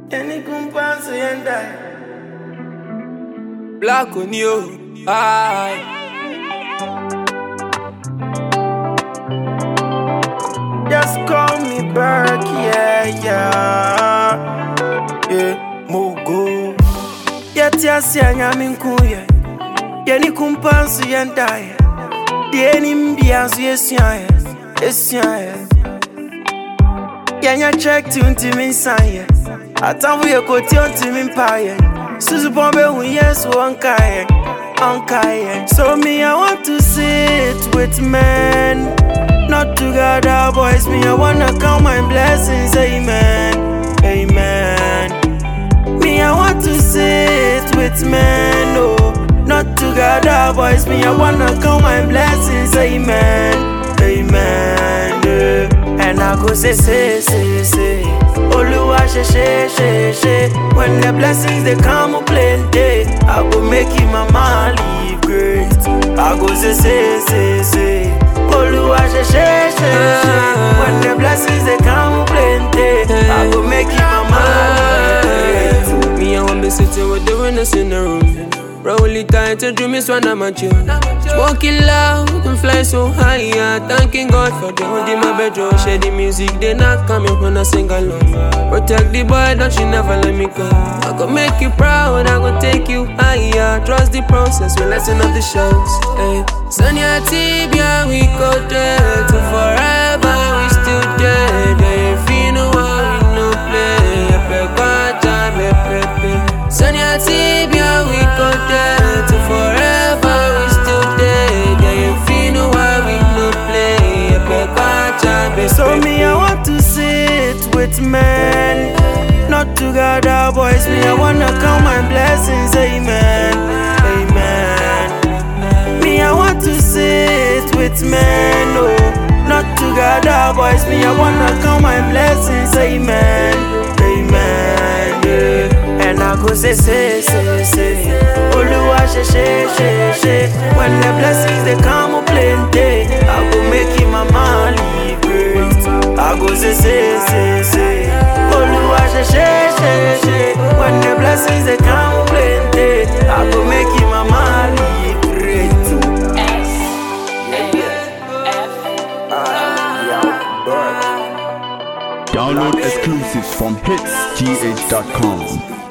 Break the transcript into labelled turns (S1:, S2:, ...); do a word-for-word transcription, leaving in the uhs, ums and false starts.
S1: Any kumpansu yenda.
S2: Black on you, aye.
S1: Just call me Burke, yeah, yeah. Yeah, Mogo. Yeti asianya minkuye. Yeni kumpansu yenda. Yeni mbiansu yesianye, yesianye. Yenya check to intimin sanye. Atambu ye koti intimin paye. Suzu bombe unyesu onkaye, onkaye. So me I want to sit with men, not together boys. Me I wanna count my blessings, amen, amen. Me I want to sit with men, no, not together boys. Me I wanna count my blessings, amen, amen. Yeah. And I go say, say, say, say. Oluwa she, she, she, she. When the blessings they come plenty, I go make him mama live great. I go say, say, say, say. Oluwa she, she, she, she. When the blessings they come plenty, I go make him mama live great.
S2: Me, I want be sitting with the winners in the room. Roll it tight to dream is when I'm at you. Smoking loud and fly so high, yeah. Thanking God for the hood in my bedroom. Share the music, they not coming when I sing along. Protect the boy, don't you never let me go. I go make you proud, I go take you higher. Trust the process, we lesson of the shows. Hey. Sonia Tibia, we go there to forever, we still there. If you know how we no play, Sonia Tibia, we go there to forever, we still there. If you know how we no play,
S1: so me I want to sit with men, not together boys. Me I wanna count my blessings, amen, amen. Me I want to sit with men, no, not together boys. Me I wanna count my blessings, amen, amen. Yeah. And I go say, say, say, say. Oluwa she, she, she, she. When the blessings they come plenty, I go make him mama live great. I go say, say, say, say. Oluwa she, she, she, she. When the blessings they come plenty, I go make him mama live great.
S3: S A F
S1: Ah, yeah,
S4: Download exclusives from hits g h dot com.